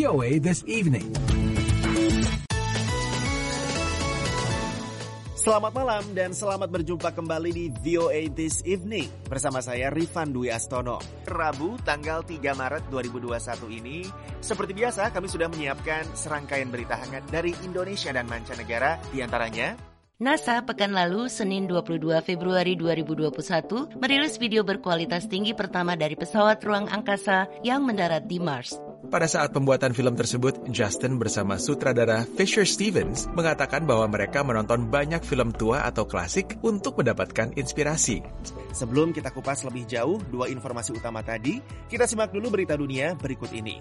VOA This Evening. Selamat malam dan selamat berjumpa kembali di VOA This Evening bersama saya Rifan Dwi Astono. Rabu tanggal 3 Maret 2021 ini, seperti biasa kami sudah menyiapkan serangkaian berita hangat dari Indonesia dan mancanegara, di antaranya NASA pekan lalu, Senin 22 Februari 2021, merilis video berkualitas tinggi pertama dari pesawat ruang angkasa yang mendarat di Mars. Pada saat pembuatan film tersebut, Justin bersama sutradara Fisher Stevens mengatakan bahwa mereka menonton banyak film tua atau klasik untuk mendapatkan inspirasi. Sebelum kita kupas lebih jauh dua informasi utama tadi, kita simak dulu berita dunia berikut ini.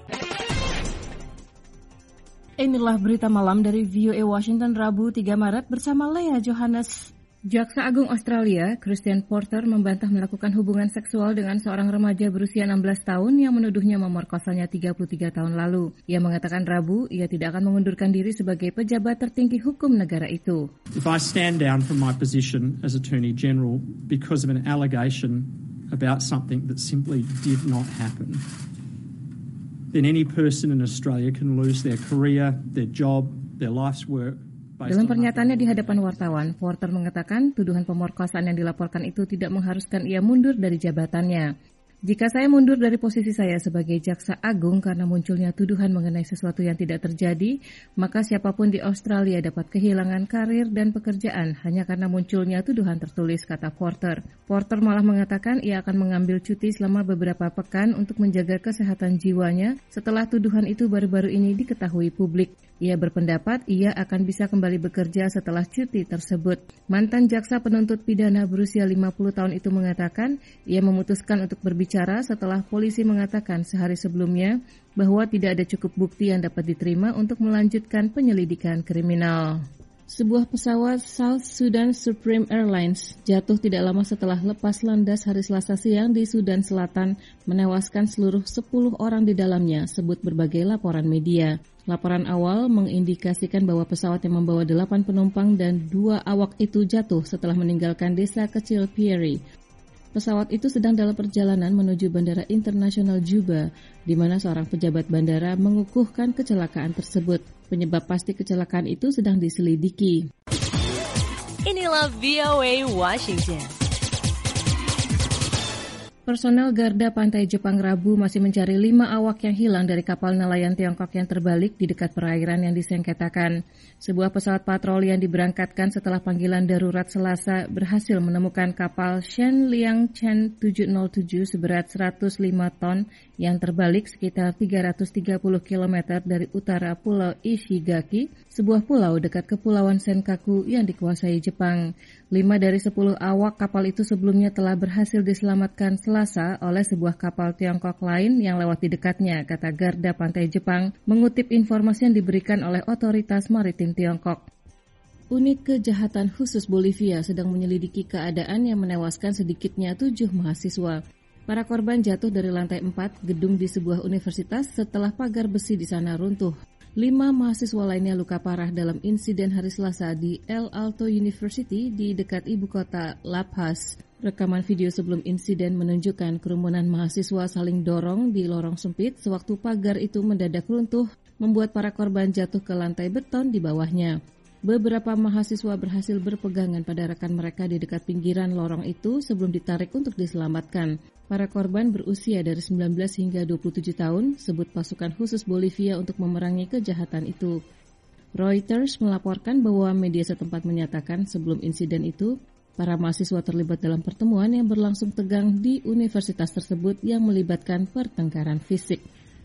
Inilah berita malam dari VOA Washington Rabu 3 Maret bersama Lea Johannes. Jaksa Agung Australia, Christian Porter, membantah melakukan hubungan seksual dengan seorang remaja berusia 16 tahun yang menuduhnya memerkosanya 33 tahun lalu. Ia mengatakan Rabu, ia tidak akan mengundurkan diri sebagai pejabat tertinggi hukum negara itu. If I stand down from my position as Attorney General because of an allegation about something that simply did not happen, then any person in Australia can lose their career, their job, their life's work. Dalam pernyataannya di hadapan wartawan, Porter mengatakan tuduhan pemerkosaan yang dilaporkan itu tidak mengharuskan ia mundur dari jabatannya. Jika saya mundur dari posisi saya sebagai jaksa agung karena munculnya tuduhan mengenai sesuatu yang tidak terjadi, maka siapapun di Australia dapat kehilangan karir dan pekerjaan hanya karena munculnya tuduhan tertulis, kata Porter. Porter malah mengatakan ia akan mengambil cuti selama beberapa pekan untuk menjaga kesehatan jiwanya setelah tuduhan itu baru-baru ini diketahui publik. Ia berpendapat ia akan bisa kembali bekerja setelah cuti tersebut. Mantan jaksa penuntut pidana berusia 50 tahun itu mengatakan ia memutuskan untuk berbicara setelah polisi mengatakan sehari sebelumnya bahwa tidak ada cukup bukti yang dapat diterima untuk melanjutkan penyelidikan kriminal. Sebuah pesawat South Sudan Supreme Airlines jatuh tidak lama setelah lepas landas hari Selasa siang di Sudan Selatan, menewaskan seluruh 10 orang di dalamnya, sebut berbagai laporan media. Laporan awal mengindikasikan bahwa pesawat yang membawa 8 penumpang dan 2 awak itu jatuh setelah meninggalkan desa kecil Pieri. Pesawat itu sedang dalam perjalanan menuju Bandara Internasional Juba, di mana seorang pejabat bandara mengukuhkan kecelakaan tersebut. Penyebab pasti kecelakaan itu sedang diselidiki. Inilah VOA Washington. Personel Garda Pantai Jepang Rabu masih mencari 5 awak yang hilang dari kapal nelayan Tiongkok yang terbalik di dekat perairan yang disengketakan. Sebuah pesawat patroli yang diberangkatkan setelah panggilan darurat Selasa berhasil menemukan kapal Shen Liang Chen 707 seberat 105 ton yang terbalik sekitar 330 km dari utara Pulau Ishigaki, sebuah pulau dekat Kepulauan Senkaku yang dikuasai Jepang. 5 dari 10 awak kapal itu sebelumnya telah berhasil diselamatkan Selasa oleh sebuah kapal Tiongkok lain yang lewat di dekatnya, kata Garda Pantai Jepang, mengutip informasi yang diberikan oleh otoritas maritim Tiongkok. Unit Kejahatan Khusus Bolivia sedang menyelidiki keadaan yang menewaskan sedikitnya 7 mahasiswa. Para korban jatuh dari lantai 4 gedung di sebuah universitas setelah pagar besi di sana runtuh. 5 mahasiswa lainnya luka parah dalam insiden hari Selasa di El Alto University di dekat ibu kota La Paz. Rekaman video sebelum insiden menunjukkan kerumunan mahasiswa saling dorong di lorong sempit sewaktu pagar itu mendadak runtuh, membuat para korban jatuh ke lantai beton di bawahnya. Beberapa mahasiswa berhasil berpegangan pada rekan mereka di dekat pinggiran lorong itu sebelum ditarik untuk diselamatkan. Para korban berusia dari 19 hingga 27 tahun, sebut pasukan khusus Bolivia untuk memerangi kejahatan itu. Reuters melaporkan bahwa media setempat menyatakan sebelum insiden itu, para mahasiswa terlibat dalam pertemuan yang berlangsung tegang di universitas tersebut yang melibatkan pertengkaran fisik.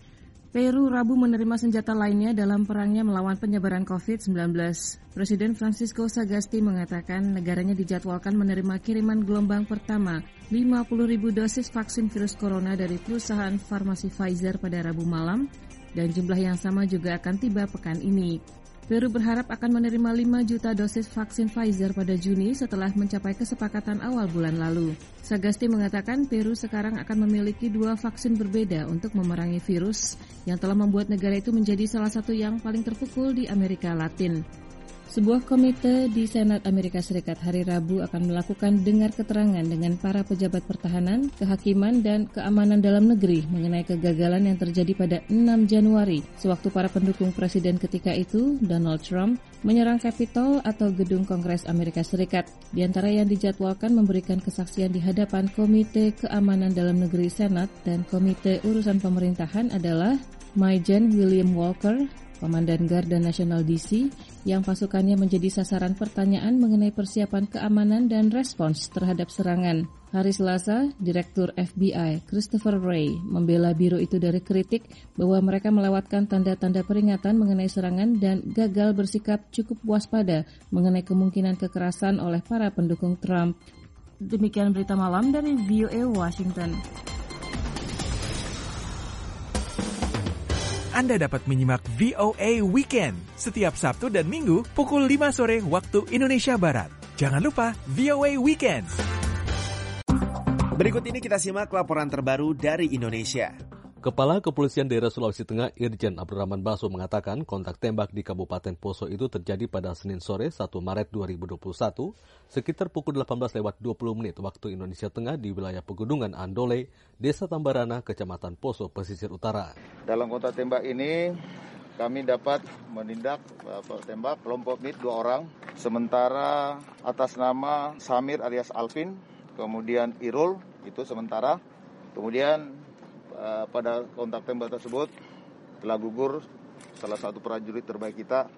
Peru Rabu menerima senjata lainnya dalam perangnya melawan penyebaran COVID-19. Presiden Francisco Sagasti mengatakan negaranya dijadwalkan menerima kiriman gelombang pertama 50.000 dosis vaksin virus corona dari perusahaan farmasi Pfizer pada Rabu malam, dan jumlah yang sama juga akan tiba pekan ini. Peru berharap akan menerima 5 juta dosis vaksin Pfizer pada Juni setelah mencapai kesepakatan awal bulan lalu. Sagasti mengatakan Peru sekarang akan memiliki 2 vaksin berbeda untuk memerangi virus yang telah membuat negara itu menjadi salah satu yang paling terpukul di Amerika Latin. Sebuah komite di Senat Amerika Serikat hari Rabu akan melakukan dengar keterangan dengan para pejabat pertahanan, kehakiman, dan keamanan dalam negeri mengenai kegagalan yang terjadi pada 6 Januari, sewaktu para pendukung presiden ketika itu, Donald Trump, menyerang Capitol atau gedung Kongres Amerika Serikat. Di antara yang dijadwalkan memberikan kesaksian di hadapan Komite Keamanan Dalam Negeri Senat dan Komite Urusan Pemerintahan adalah Major William Walker, Komandan Garda Nasional DC, yang pasukannya menjadi sasaran pertanyaan mengenai persiapan keamanan dan respons terhadap serangan. Hari Selasa, Direktur FBI Christopher Wray membela biro itu dari kritik bahwa mereka melewatkan tanda-tanda peringatan mengenai serangan dan gagal bersikap cukup waspada mengenai kemungkinan kekerasan oleh para pendukung Trump. Demikian berita malam dari VOA Washington. Anda dapat menyimak VOA Weekend setiap Sabtu dan Minggu pukul 5 sore waktu Indonesia Barat. Jangan lupa VOA Weekend. Berikut ini kita simak laporan terbaru dari Indonesia. Kepala Kepolisian Daerah Sulawesi Tengah Irjen Abdurrahman Baso mengatakan kontak tembak di Kabupaten Poso itu terjadi pada Senin sore 1 Maret 2021 sekitar pukul 18:20 waktu Indonesia Tengah di wilayah Pegunungan Andole, Desa Tambarana, Kecamatan Poso, Pesisir Utara. Dalam kontak tembak ini kami dapat menindak tembak kelompok MIT 2 orang, sementara atas nama Samir alias Alvin, kemudian Irul itu sementara, kemudian pada kontak tembak tersebut telah gugur salah satu prajurit terbaik kita,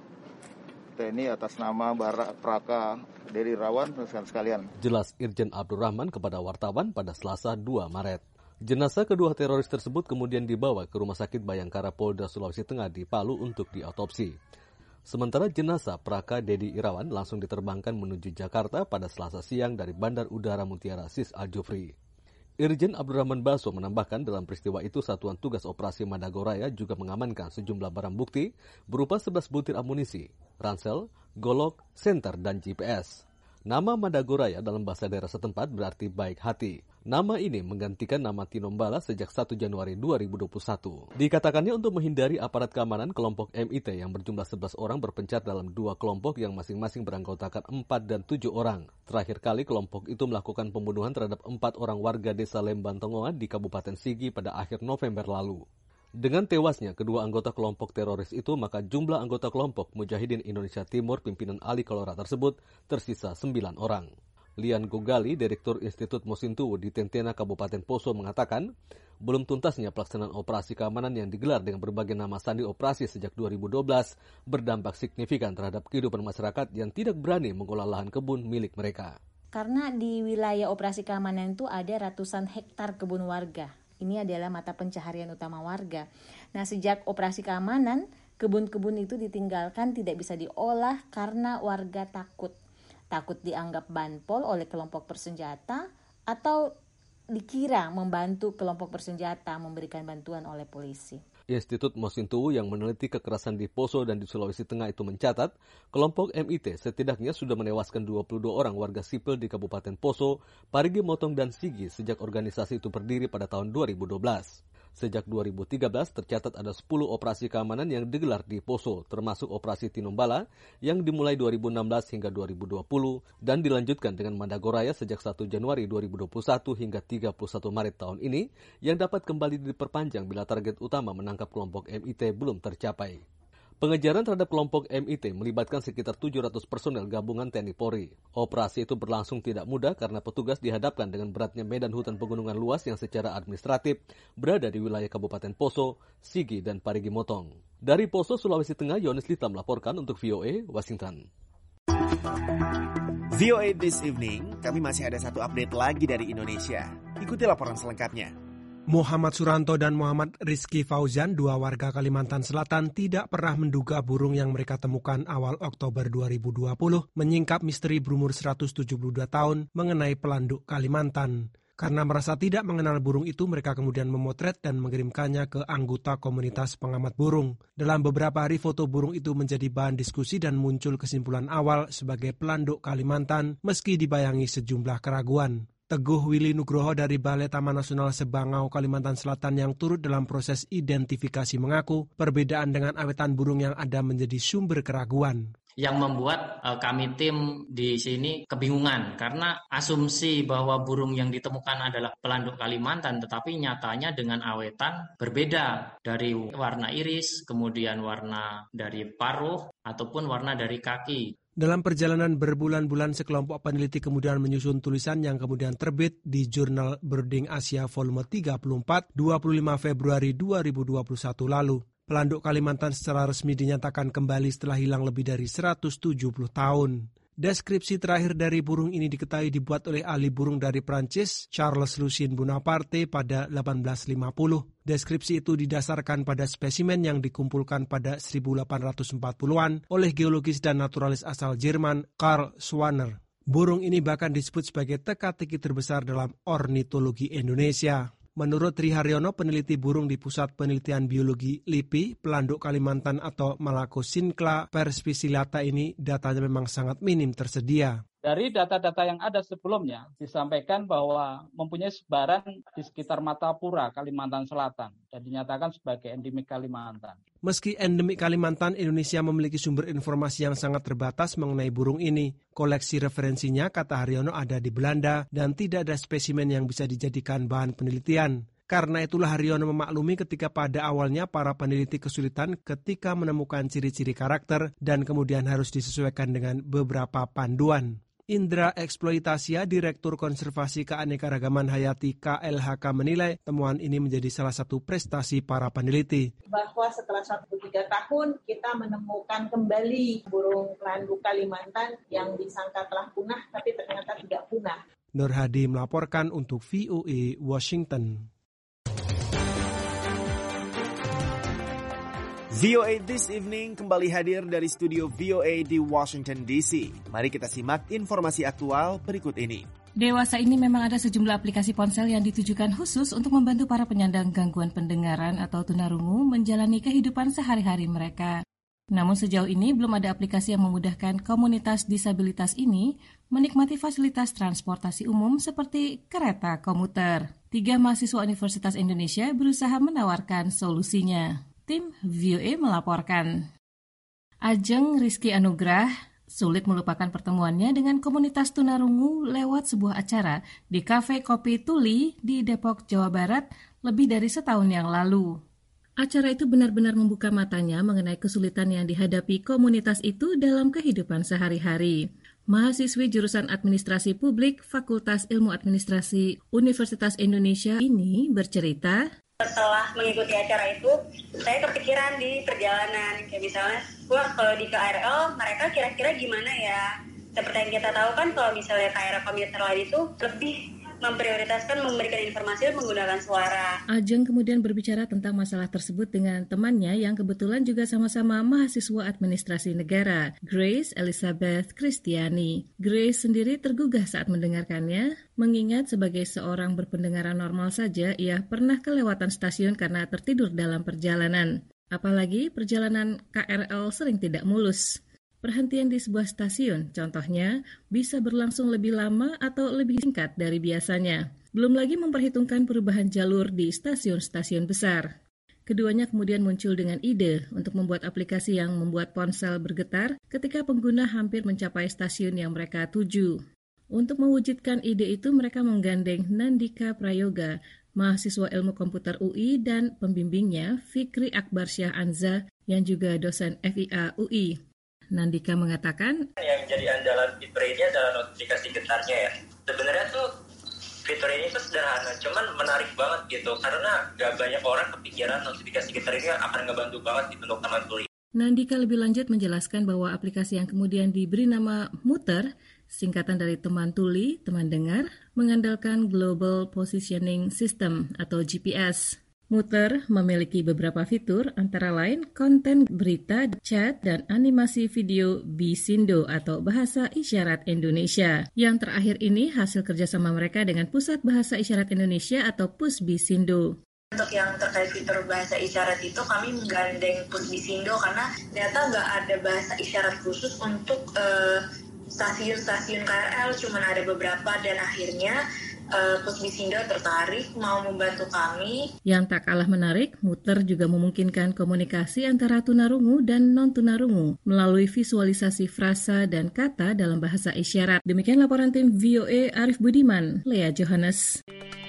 TNI atas nama Praka Dedi Rawan, rekan sekalian. Jelas Irjen Abdurrahman kepada wartawan pada Selasa 2 Maret. Jenazah kedua teroris tersebut kemudian dibawa ke Rumah Sakit Bayangkara Polda Sulawesi Tengah di Palu untuk diotopsi. Sementara jenazah Praka Dedi Irawan langsung diterbangkan menuju Jakarta pada Selasa siang dari Bandar Udara Mutiara Sis Al-Jufri. Irjen Abdurrahman Baso menambahkan dalam peristiwa itu Satuan Tugas Operasi Madagoraya juga mengamankan sejumlah barang bukti berupa 11 butir amunisi, ransel, golok, senter, dan GPS. Nama Madagoraya dalam bahasa daerah setempat berarti baik hati. Nama ini menggantikan nama Tinombala sejak 1 Januari 2021. Dikatakannya untuk menghindari aparat keamanan, kelompok MIT yang berjumlah 11 orang berpencar dalam 2 kelompok yang masing-masing beranggotakan 4 dan 7 orang. Terakhir kali kelompok itu melakukan pembunuhan terhadap 4 orang warga desa Lemban Tongoa di Kabupaten Sigi pada akhir November lalu. Dengan tewasnya kedua anggota kelompok teroris itu, maka jumlah anggota kelompok Mujahidin Indonesia Timur pimpinan Ali Kalora tersebut tersisa 9 orang. Lian Gogali, Direktur Institut Mosintowo di Tentena Kabupaten Poso mengatakan, belum tuntasnya pelaksanaan operasi keamanan yang digelar dengan berbagai nama sandi operasi sejak 2012 berdampak signifikan terhadap kehidupan masyarakat yang tidak berani mengolah lahan kebun milik mereka. Karena di wilayah operasi keamanan itu ada ratusan hektar kebun warga. Ini adalah mata pencaharian utama warga. Nah, sejak operasi keamanan, kebun-kebun itu ditinggalkan tidak bisa diolah karena warga takut. Takut dianggap banpol oleh kelompok bersenjata atau dikira membantu kelompok bersenjata memberikan bantuan oleh polisi. Institut Mosintowo yang meneliti kekerasan di Poso dan di Sulawesi Tengah itu mencatat, kelompok MIT setidaknya sudah menewaskan 22 orang warga sipil di Kabupaten Poso, Parigi Motong, dan Sigi sejak organisasi itu berdiri pada tahun 2012. Sejak 2013 tercatat ada 10 operasi keamanan yang digelar di Poso, termasuk operasi Tinombala yang dimulai 2016 hingga 2020 dan dilanjutkan dengan Madagoraya sejak 1 Januari 2021 hingga 31 Maret tahun ini yang dapat kembali diperpanjang bila target utama menangkap kelompok MIT belum tercapai. Pengejaran terhadap kelompok MIT melibatkan sekitar 700 personel gabungan TNI Polri. Operasi itu berlangsung tidak mudah karena petugas dihadapkan dengan beratnya medan hutan pegunungan luas yang secara administratif berada di wilayah Kabupaten Poso, Sigi, dan Parigi Motong. Dari Poso, Sulawesi Tengah, Yones Lita melaporkan untuk VOA Washington. VOA This Evening, kami masih ada satu update lagi dari Indonesia. Ikuti laporan selengkapnya. Muhammad Suranto dan Muhammad Rizky Fauzan, 2 warga Kalimantan Selatan, tidak pernah menduga burung yang mereka temukan awal Oktober 2020 menyingkap misteri berumur 172 tahun mengenai pelanduk Kalimantan. Karena merasa tidak mengenal burung itu, mereka kemudian memotret dan mengirimkannya ke anggota komunitas pengamat burung. Dalam beberapa hari, foto burung itu menjadi bahan diskusi dan muncul kesimpulan awal sebagai pelanduk Kalimantan, meski dibayangi sejumlah keraguan. Teguh Willy Nugroho dari Balai Taman Nasional Sebangau, Kalimantan Selatan yang turut dalam proses identifikasi mengaku perbedaan dengan awetan burung yang ada menjadi sumber keraguan. yang membuat kami tim di sini kebingungan karena asumsi bahwa burung yang ditemukan adalah pelanduk Kalimantan, tetapi nyatanya dengan awetan berbeda dari warna iris, kemudian warna dari paruh ataupun warna dari kaki. Dalam perjalanan berbulan-bulan, sekelompok peneliti kemudian menyusun tulisan yang kemudian terbit di Jurnal Birding Asia volume 34, 25 Februari 2021 lalu. Pelanduk Kalimantan secara resmi dinyatakan kembali setelah hilang lebih dari 170 tahun. Deskripsi terakhir dari burung ini diketahui dibuat oleh ahli burung dari Prancis, Charles Lucien Bonaparte pada 1850. Deskripsi itu didasarkan pada spesimen yang dikumpulkan pada 1840-an oleh geologis dan naturalis asal Jerman, Karl Schwanner. Burung ini bahkan disebut sebagai teka-teki terbesar dalam ornitologi Indonesia. Menurut Tri Haryono, peneliti burung di Pusat Penelitian Biologi LIPI, pelanduk Kalimantan atau Malacosyncla perspicillata ini datanya memang sangat minim tersedia. Dari data-data yang ada sebelumnya disampaikan bahwa mempunyai sebaran di sekitar Matapura, Kalimantan Selatan, dan dinyatakan sebagai endemik Kalimantan. Meski endemik Kalimantan, Indonesia memiliki sumber informasi yang sangat terbatas mengenai burung ini. Koleksi referensinya, kata Haryono, ada di Belanda dan tidak ada spesimen yang bisa dijadikan bahan penelitian. Karena itulah Haryono memaklumi ketika pada awalnya para peneliti kesulitan ketika menemukan ciri-ciri karakter dan kemudian harus disesuaikan dengan beberapa panduan. Indra Eksploitasia, Direktur Konservasi Keanekaragaman Hayati KLHK menilai temuan ini menjadi salah satu prestasi para peneliti. Bahwa setelah 1-3 tahun kita menemukan kembali burung pelanduk Kalimantan yang disangka telah punah tapi ternyata tidak punah. Nur Hadi melaporkan untuk VOA Washington. VOA This Evening kembali hadir dari studio VOA di Washington DC. Mari kita simak informasi aktual berikut ini. Dewasa ini memang ada sejumlah aplikasi ponsel yang ditujukan khusus untuk membantu para penyandang gangguan pendengaran atau tunarungu menjalani kehidupan sehari-hari mereka. Namun sejauh ini belum ada aplikasi yang memudahkan komunitas disabilitas ini menikmati fasilitas transportasi umum seperti kereta komuter. 3 mahasiswa Universitas Indonesia berusaha menawarkan solusinya. Tim VOA melaporkan. Ajeng Rizky Anugrah sulit melupakan pertemuannya dengan komunitas tunarungu lewat sebuah acara di Cafe Kopi Tuli di Depok, Jawa Barat lebih dari setahun yang lalu. Acara itu benar-benar membuka matanya mengenai kesulitan yang dihadapi komunitas itu dalam kehidupan sehari-hari. Mahasiswi jurusan Administrasi Publik Fakultas Ilmu Administrasi Universitas Indonesia ini bercerita, setelah mengikuti acara itu, saya kepikiran di perjalanan. Kayak misalnya, wah kalau di KRL mereka kira-kira gimana ya? Seperti yang kita tahu kan kalau misalnya KRL komuter lain itu lebih memprioritaskan memberikan informasi menggunakan suara. Ajeng kemudian berbicara tentang masalah tersebut dengan temannya yang kebetulan juga sama-sama mahasiswa administrasi negara, Grace Elizabeth Kristiani. Grace sendiri tergugah saat mendengarkannya, mengingat sebagai seorang berpendengaran normal saja, ia pernah kelewatan stasiun karena tertidur dalam perjalanan. Apalagi perjalanan KRL sering tidak mulus. Perhentian di sebuah stasiun, contohnya, bisa berlangsung lebih lama atau lebih singkat dari biasanya. Belum lagi memperhitungkan perubahan jalur di stasiun-stasiun besar. Keduanya kemudian muncul dengan ide untuk membuat aplikasi yang membuat ponsel bergetar ketika pengguna hampir mencapai stasiun yang mereka tuju. Untuk mewujudkan ide itu, mereka menggandeng Nandika Prayoga, mahasiswa ilmu komputer UI, dan pembimbingnya Fikri Akbar Syah Anza, yang juga dosen FIA UI. Nandika mengatakan, yang jadi andalan fitur ini adalah notifikasi getarnya ya. Sebenarnya tuh fitur ini tuh sederhana, cuman menarik banget gitu, karena gak banyak orang kepikiran notifikasi getar ini akan ngebantu banget gitu untuk teman tuli. Nandika lebih lanjut menjelaskan bahwa aplikasi yang kemudian diberi nama Muter, singkatan dari teman tuli, teman dengar, mengandalkan Global Positioning System atau GPS. Muter memiliki beberapa fitur, antara lain konten berita, chat, dan animasi video Bisindo atau Bahasa Isyarat Indonesia. Yang terakhir ini hasil kerjasama mereka dengan Pusat Bahasa Isyarat Indonesia atau Pusbisindo. Untuk yang terkait fitur bahasa isyarat itu kami menggandeng Pusbisindo karena ternyata nggak ada bahasa isyarat khusus untuk stasiun-stasiun KRL, cuma ada beberapa dan akhirnya Pusbisindo tertarik mau membantu kami. Yang tak kalah menarik, Muter juga memungkinkan komunikasi antara tunarungu dan non-tunarungu melalui visualisasi frasa dan kata dalam bahasa isyarat. Demikian laporan tim VOA Arif Budiman, Lea Johannes.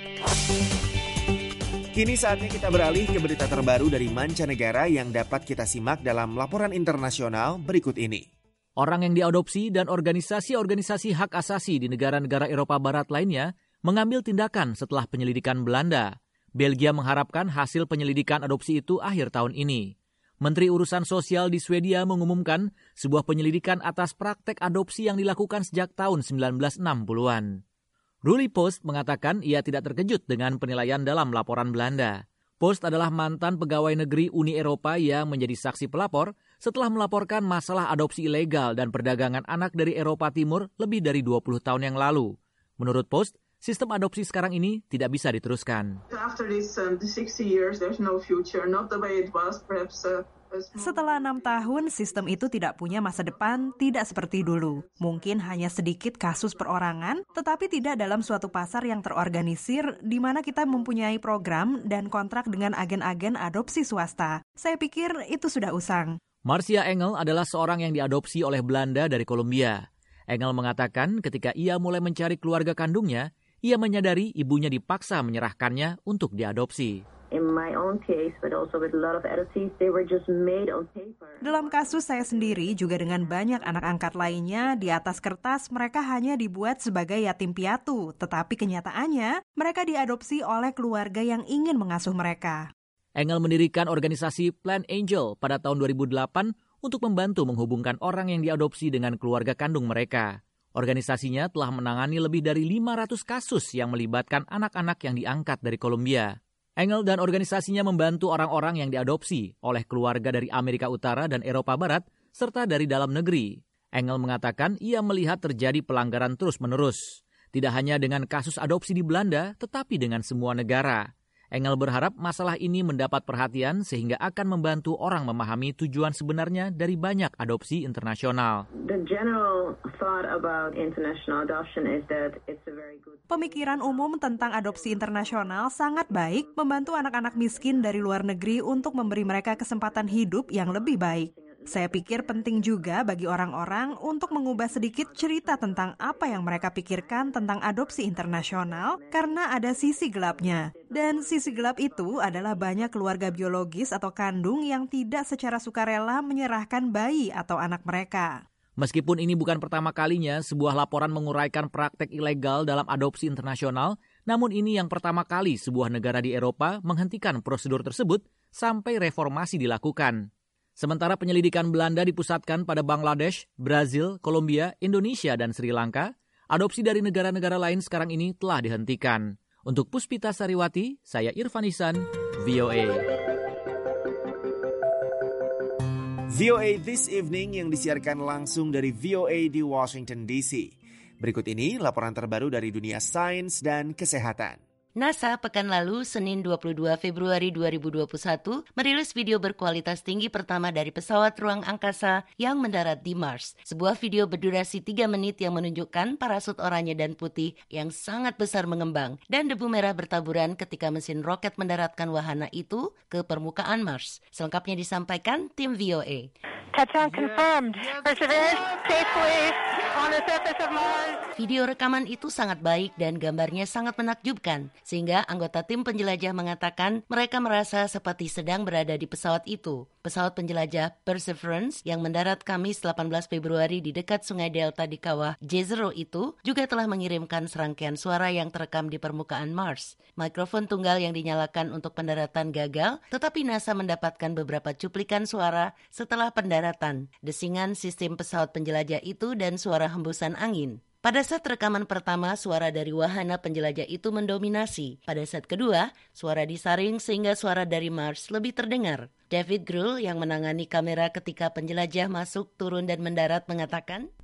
Kini saatnya kita beralih ke berita terbaru dari mancanegara yang dapat kita simak dalam laporan internasional berikut ini. Orang yang diadopsi dan organisasi-organisasi hak asasi di negara-negara Eropa Barat lainnya mengambil tindakan setelah penyelidikan Belanda. Belgia mengharapkan hasil penyelidikan adopsi itu akhir tahun ini. Menteri Urusan Sosial di Swedia mengumumkan sebuah penyelidikan atas praktek adopsi yang dilakukan sejak tahun 1960-an. Ruli Post mengatakan ia tidak terkejut dengan penilaian dalam laporan Belanda. Post adalah mantan pegawai negeri Uni Eropa yang menjadi saksi pelapor setelah melaporkan masalah adopsi ilegal dan perdagangan anak dari Eropa Timur lebih dari 20 tahun yang lalu. Menurut Post, sistem adopsi sekarang ini tidak bisa diteruskan. Setelah 6 tahun, sistem itu tidak punya masa depan, tidak seperti dulu. Mungkin hanya sedikit kasus perorangan, tetapi tidak dalam suatu pasar yang terorganisir, di mana kita mempunyai program dan kontrak dengan agen-agen adopsi swasta. Saya pikir itu sudah usang. Marcia Engel adalah seorang yang diadopsi oleh Belanda dari Kolombia. Engel mengatakan ketika ia mulai mencari keluarga kandungnya, ia menyadari ibunya dipaksa menyerahkannya untuk diadopsi. Dalam kasus saya sendiri, juga dengan banyak anak angkat lainnya, di atas kertas mereka hanya dibuat sebagai yatim piatu, tetapi kenyataannya mereka diadopsi oleh keluarga yang ingin mengasuh mereka. Engel mendirikan organisasi Plan Angel pada tahun 2008 untuk membantu menghubungkan orang yang diadopsi dengan keluarga kandung mereka. Organisasinya telah menangani lebih dari 500 kasus yang melibatkan anak-anak yang diangkat dari Kolombia. Engel dan organisasinya membantu orang-orang yang diadopsi oleh keluarga dari Amerika Utara dan Eropa Barat, serta dari dalam negeri. Engel mengatakan ia melihat terjadi pelanggaran terus-menerus. Tidak hanya dengan kasus adopsi di Belanda, tetapi dengan semua negara. Engel berharap masalah ini mendapat perhatian sehingga akan membantu orang memahami tujuan sebenarnya dari banyak adopsi internasional. Pemikiran umum tentang adopsi internasional sangat baik, membantu anak-anak miskin dari luar negeri untuk memberi mereka kesempatan hidup yang lebih baik. Saya pikir penting juga bagi orang-orang untuk mengubah sedikit cerita tentang apa yang mereka pikirkan tentang adopsi internasional karena ada sisi gelapnya. Dan sisi gelap itu adalah banyak keluarga biologis atau kandung yang tidak secara sukarela menyerahkan bayi atau anak mereka. Meskipun ini bukan pertama kalinya sebuah laporan menguraikan praktek ilegal dalam adopsi internasional, namun ini yang pertama kali sebuah negara di Eropa menghentikan prosedur tersebut sampai reformasi dilakukan. Sementara penyelidikan Belanda dipusatkan pada Bangladesh, Brazil, Kolombia, Indonesia, dan Sri Lanka, adopsi dari negara-negara lain sekarang ini telah dihentikan. Untuk Puspita Sariwati, saya Irfan Ihsan, VOA. VOA This Evening yang disiarkan langsung dari VOA di Washington DC. Berikut ini laporan terbaru dari dunia sains dan kesehatan. NASA pekan lalu, Senin 22 Februari 2021, merilis video berkualitas tinggi pertama dari pesawat ruang angkasa yang mendarat di Mars. Sebuah video berdurasi 3 menit yang menunjukkan parasut oranye dan putih yang sangat besar mengembang dan debu merah bertaburan ketika mesin roket mendaratkan wahana itu ke permukaan Mars. Selengkapnya disampaikan tim VOA. Touchdown confirmed. Perseverance safely on the surface of Mars. Video rekaman itu sangat baik dan gambarnya sangat menakjubkan, sehingga anggota tim penjelajah mengatakan mereka merasa seperti sedang berada di pesawat itu. Pesawat penjelajah Perseverance yang mendarat Kamis 18 Februari di dekat Sungai Delta di kawah Jezero itu juga telah mengirimkan serangkaian suara yang terekam di permukaan Mars. Mikrofon tunggal yang dinyalakan untuk pendaratan gagal, tetapi NASA mendapatkan beberapa cuplikan suara setelah pendaratan, desingan sistem pesawat penjelajah itu dan suara hembusan angin. Pada saat rekaman pertama, suara dari wahana penjelajah itu mendominasi. Pada saat kedua, suara disaring sehingga suara dari Mars lebih terdengar. David Gruhl yang menangani kamera ketika penjelajah masuk, turun, dan mendarat mengatakan,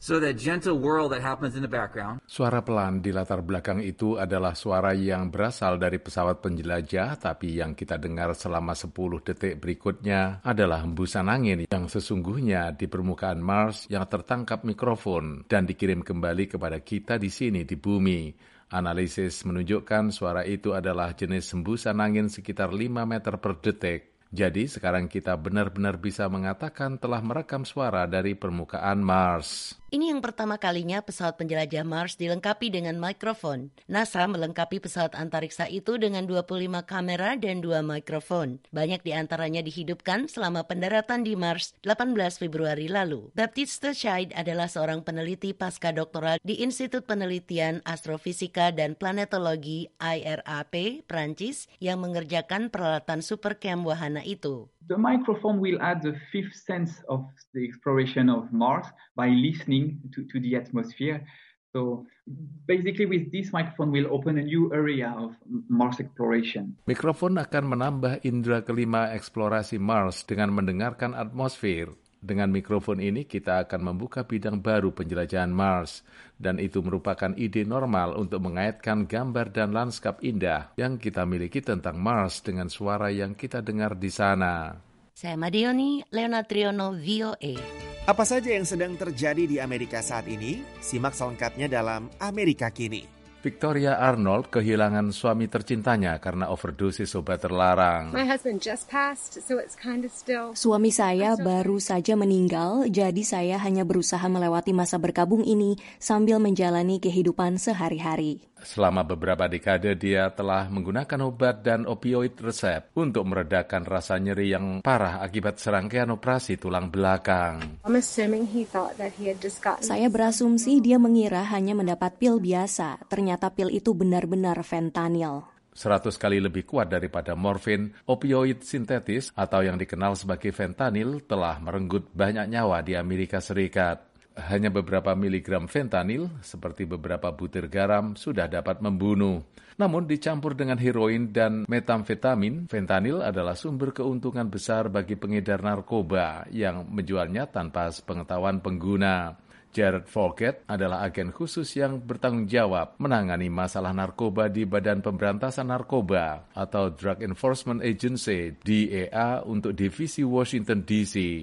Suara pelan di latar belakang itu adalah suara yang berasal dari pesawat penjelajah, tapi yang kita dengar selama 10 detik berikutnya adalah hembusan angin yang sesungguhnya di permukaan Mars yang tertangkap mikrofon dan dikirim kembali kepada kita di sini di bumi. Analisis menunjukkan suara itu adalah jenis hembusan angin sekitar 5 meter per detik. Jadi sekarang kita benar-benar bisa mengatakan telah merekam suara dari permukaan Mars. Ini yang pertama kalinya pesawat penjelajah Mars dilengkapi dengan mikrofon. NASA melengkapi pesawat antariksa itu dengan 25 kamera dan 2 mikrofon. Banyak di antaranya dihidupkan selama pendaratan di Mars 18 Februari lalu. Baptiste Scheid adalah seorang peneliti pasca doktoral di Institut Penelitian Astrofisika dan Planetologi IRAP, Prancis, yang mengerjakan peralatan supercam wahana itu. The microphone will add the fifth sense of the exploration of Mars by listening to the atmosphere. So basically with this microphone we'll open a new area of Mars exploration. Mikrofon akan menambah indera kelima eksplorasi Mars dengan mendengarkan atmosfer. Dengan mikrofon ini kita akan membuka bidang baru penjelajahan Mars. Dan itu merupakan ide normal untuk mengaitkan gambar dan lanskap indah yang kita miliki tentang Mars dengan suara yang kita dengar di sana. Saya Madioni, Leona Triono, VOA. Apa saja yang sedang terjadi di Amerika saat ini? Simak selengkapnya dalam Amerika Kini. Victoria Arnold kehilangan suami tercintanya karena overdosis obat terlarang. Suami saya baru saja meninggal, jadi saya hanya berusaha melewati masa berkabung ini sambil menjalani kehidupan sehari-hari. Selama beberapa dekade dia telah menggunakan obat dan opioid resep untuk meredakan rasa nyeri yang parah akibat serangkaian operasi tulang belakang. Saya berasumsi dia mengira hanya mendapat pil biasa. Ternyata pil itu benar-benar fentanyl. 100 kali lebih kuat daripada morfin, opioid sintetis atau yang dikenal sebagai fentanyl telah merenggut banyak nyawa di Amerika Serikat. Hanya beberapa miligram fentanyl, seperti beberapa butir garam, sudah dapat membunuh. Namun dicampur dengan heroin dan metamfetamin, fentanyl adalah sumber keuntungan besar bagi pengedar narkoba yang menjualnya tanpa sepengetahuan pengguna. Jared Forget adalah agen khusus yang bertanggung jawab menangani masalah narkoba di Badan Pemberantasan Narkoba atau Drug Enforcement Agency, DEA, untuk divisi Washington DC.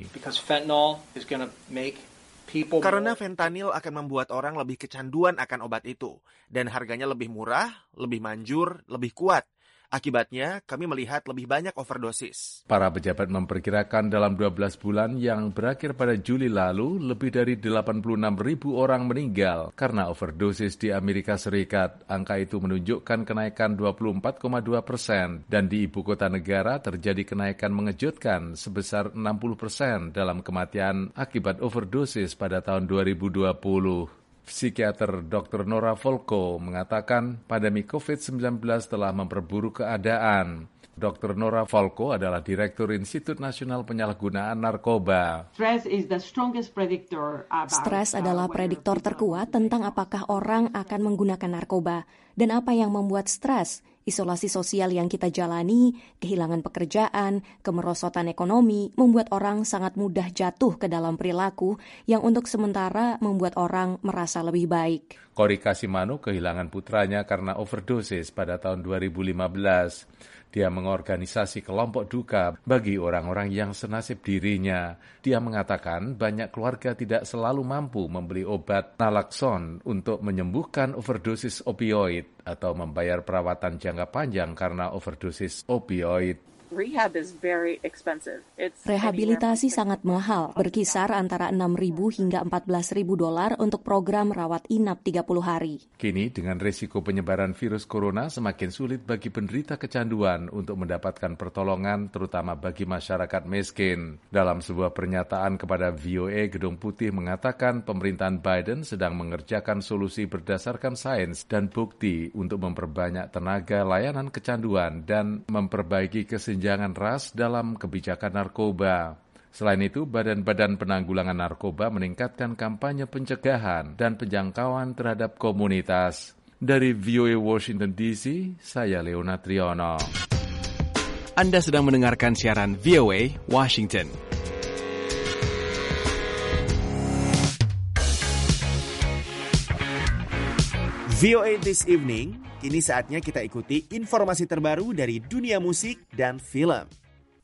Karena fentanyl akan membuat orang lebih kecanduan akan obat itu. Dan harganya lebih murah, lebih manjur, lebih kuat. Akibatnya, kami melihat lebih banyak overdosis. Para pejabat memperkirakan dalam 12 bulan yang berakhir pada Juli lalu, lebih dari 86.000 orang meninggal karena overdosis di Amerika Serikat. Angka itu menunjukkan kenaikan 24,2%. Dan di ibu kota negara terjadi kenaikan mengejutkan sebesar 60% dalam kematian akibat overdosis pada tahun 2020. Psikiater Dr. Nora Volkow mengatakan pandemi COVID-19 telah memperburuk keadaan. Dr. Nora Volkow adalah Direktur Institut Nasional Penyalahgunaan Narkoba. Stres adalah prediktor terkuat tentang apakah orang akan menggunakan narkoba. Dan apa yang membuat stres? Isolasi sosial yang kita jalani, kehilangan pekerjaan, kemerosotan ekonomi, membuat orang sangat mudah jatuh ke dalam perilaku yang untuk sementara membuat orang merasa lebih baik. Cory Casimano kehilangan putranya karena overdosis pada tahun 2015. Dia mengorganisasi kelompok duka bagi orang-orang yang senasib dirinya. Dia mengatakan banyak keluarga tidak selalu mampu membeli obat naloxone untuk menyembuhkan overdosis opioid atau membayar perawatan jangka panjang karena overdosis opioid. Rehabilitasi sangat mahal, berkisar antara $6.000 hingga $14.000 untuk program rawat inap 30 hari. Kini dengan risiko penyebaran virus corona semakin sulit bagi penderita kecanduan untuk mendapatkan pertolongan, terutama bagi masyarakat miskin. Dalam sebuah pernyataan kepada VOA, Gedung Putih mengatakan pemerintahan Biden sedang mengerjakan solusi berdasarkan sains dan bukti untuk memperbanyak tenaga layanan kecanduan dan memperbaiki kesenjangan ras dalam kebijakan narkoba. Selain itu, badan-badan penanggulangan narkoba meningkatkan kampanye pencegahan dan penjangkauan terhadap komunitas. Dari VOA Washington DC, saya Leona Triono. Anda sedang mendengarkan siaran VOA Washington. VOA This Evening, kini saatnya kita ikuti informasi terbaru dari dunia musik dan film.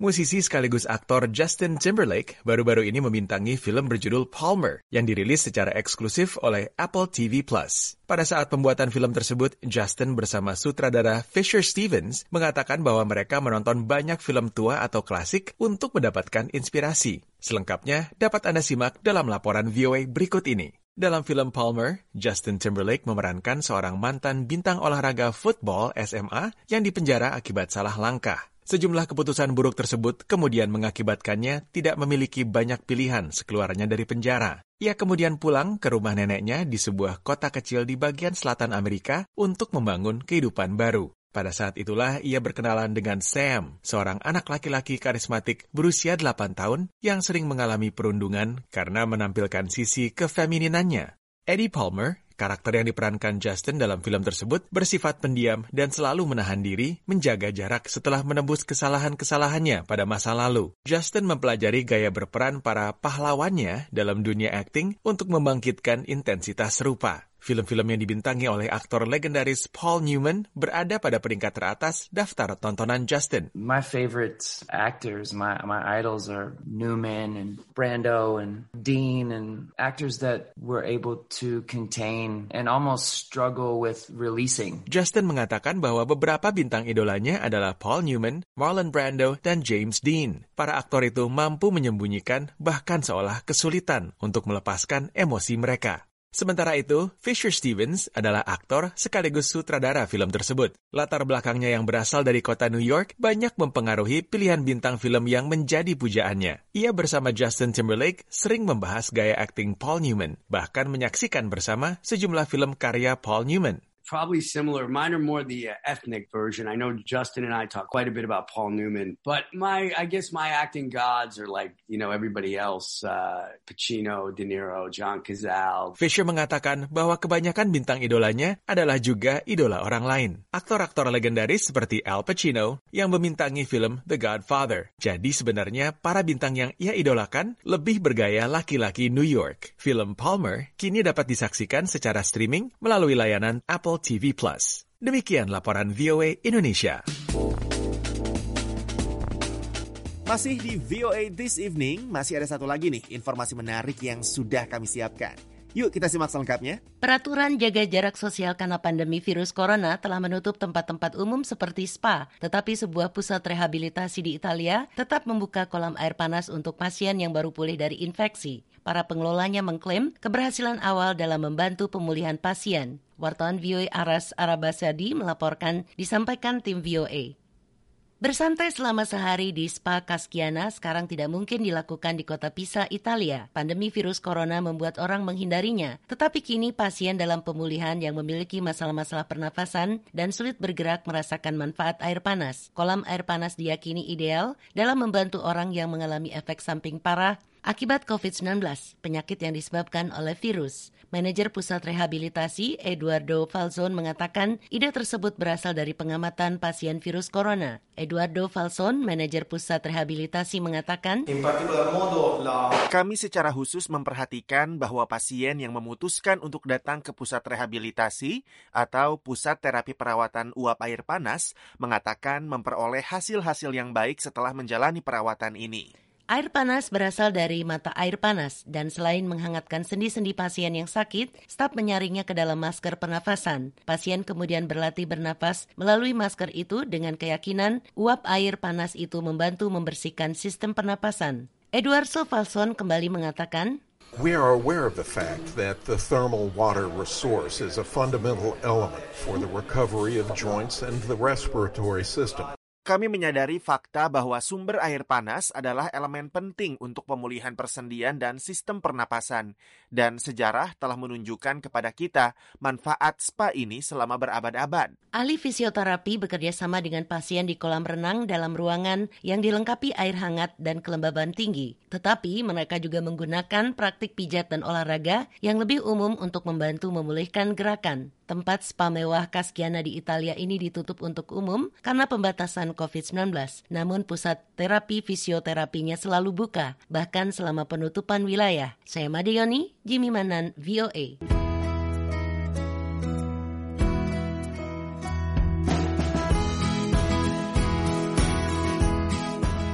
Musisi sekaligus aktor Justin Timberlake baru-baru ini membintangi film berjudul Palmer yang dirilis secara eksklusif oleh Apple TV+. Pada saat pembuatan film tersebut, Justin bersama sutradara Fisher Stevens mengatakan bahwa mereka menonton banyak film tua atau klasik untuk mendapatkan inspirasi. Selengkapnya dapat Anda simak dalam laporan VOA berikut ini. Dalam film Palmer, Justin Timberlake memerankan seorang mantan bintang olahraga football SMA yang dipenjara akibat salah langkah. Sejumlah keputusan buruk tersebut kemudian mengakibatkannya tidak memiliki banyak pilihan sekeluarnya dari penjara. Ia kemudian pulang ke rumah neneknya di sebuah kota kecil di bagian selatan Amerika untuk membangun kehidupan baru. Pada saat itulah ia berkenalan dengan Sam, seorang anak laki-laki karismatik berusia 8 tahun yang sering mengalami perundungan karena menampilkan sisi kefemininannya. Eddie Palmer, karakter yang diperankan Justin dalam film tersebut, bersifat pendiam dan selalu menahan diri, menjaga jarak setelah menembus kesalahan-kesalahannya pada masa lalu. Justin mempelajari gaya berperan para pahlawannya dalam dunia akting untuk membangkitkan intensitas serupa. Film-film yang dibintangi oleh aktor legendaris Paul Newman berada pada peringkat teratas daftar tontonan Justin. My favorite actors, my idols are Newman and Brando and Dean and actors that were able to contain and almost struggle with releasing. Justin mengatakan bahwa beberapa bintang idolanya adalah Paul Newman, Marlon Brando, dan James Dean. Para aktor itu mampu menyembunyikan bahkan seolah kesulitan untuk melepaskan emosi mereka. Sementara itu, Fisher Stevens adalah aktor sekaligus sutradara film tersebut. Latar belakangnya yang berasal dari kota New York banyak mempengaruhi pilihan bintang film yang menjadi pujaannya. Ia bersama Justin Timberlake sering membahas gaya akting Paul Newman, bahkan menyaksikan bersama sejumlah film karya Paul Newman. Probably similar. Mine are more the ethnic version. I know Justin and I talk quite a bit about Paul Newman, but I guess my acting gods are like, everybody else, Pacino, De Niro, John Cazale. Fisher mengatakan bahwa kebanyakan bintang idolanya adalah juga idola orang lain. Aktor-aktor legendaris seperti Al Pacino yang membintangi film The Godfather. Jadi sebenarnya para bintang yang ia idolakan lebih bergaya laki-laki New York. Film Palmer kini dapat disaksikan secara streaming melalui layanan Apple TV+. Demikian laporan VOA Indonesia. Masih di VOA This Evening, masih ada satu lagi nih informasi menarik yang sudah kami siapkan. Yuk kita simak selengkapnya. Peraturan jaga jarak sosial karena pandemi virus corona telah menutup tempat-tempat umum seperti spa, tetapi sebuah pusat rehabilitasi di Italia tetap membuka kolam air panas untuk pasien yang baru pulih dari infeksi. Para pengelolanya mengklaim keberhasilan awal dalam membantu pemulihan pasien. Wartawan VOA Aras Arabasadi melaporkan, disampaikan tim VOA. Bersantai selama sehari di Spa Casciana sekarang tidak mungkin dilakukan di kota Pisa, Italia. Pandemi virus corona membuat orang menghindarinya. Tetapi kini pasien dalam pemulihan yang memiliki masalah-masalah pernafasan dan sulit bergerak merasakan manfaat air panas. Kolam air panas diyakini ideal dalam membantu orang yang mengalami efek samping parah akibat COVID-19, penyakit yang disebabkan oleh virus. Manajer Pusat Rehabilitasi Eduardo Falzon mengatakan ide tersebut berasal dari pengamatan pasien virus corona. Eduardo Falzon, manajer Pusat Rehabilitasi, mengatakan, kami secara khusus memperhatikan bahwa pasien yang memutuskan untuk datang ke pusat rehabilitasi atau pusat terapi perawatan uap air panas mengatakan memperoleh hasil-hasil yang baik setelah menjalani perawatan ini. Air panas berasal dari mata air panas dan selain menghangatkan sendi-sendi pasien yang sakit, staf menyaringnya ke dalam masker pernafasan. Pasien kemudian berlatih bernafas melalui masker itu dengan keyakinan uap air panas itu membantu membersihkan sistem pernapasan. Eduardo Falzon kembali mengatakan, We are aware of the fact that the thermal water resource is a fundamental element for the recovery of joints and the respiratory system. Kami menyadari fakta bahwa sumber air panas adalah elemen penting untuk pemulihan persendian dan sistem pernapasan, dan sejarah telah menunjukkan kepada kita manfaat spa ini selama berabad-abad. Ahli fisioterapi bekerja sama dengan pasien di kolam renang dalam ruangan yang dilengkapi air hangat dan kelembaban tinggi. Tetapi mereka juga menggunakan praktik pijat dan olahraga yang lebih umum untuk membantu memulihkan gerakan. Tempat spa mewah Casciana di Italia ini ditutup untuk umum karena pembatasan COVID-19. Namun pusat terapi fisioterapinya selalu buka, bahkan selama penutupan wilayah. Saya Madioni, Jimmy Manan, VOA.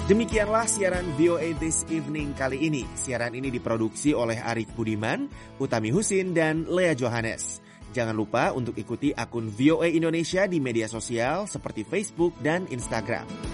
Demikianlah siaran VOA This Evening kali ini. Siaran ini diproduksi oleh Arif Budiman, Utami Husin, dan Lea Johannes. Jangan lupa untuk ikuti akun VOA Indonesia di media sosial seperti Facebook dan Instagram.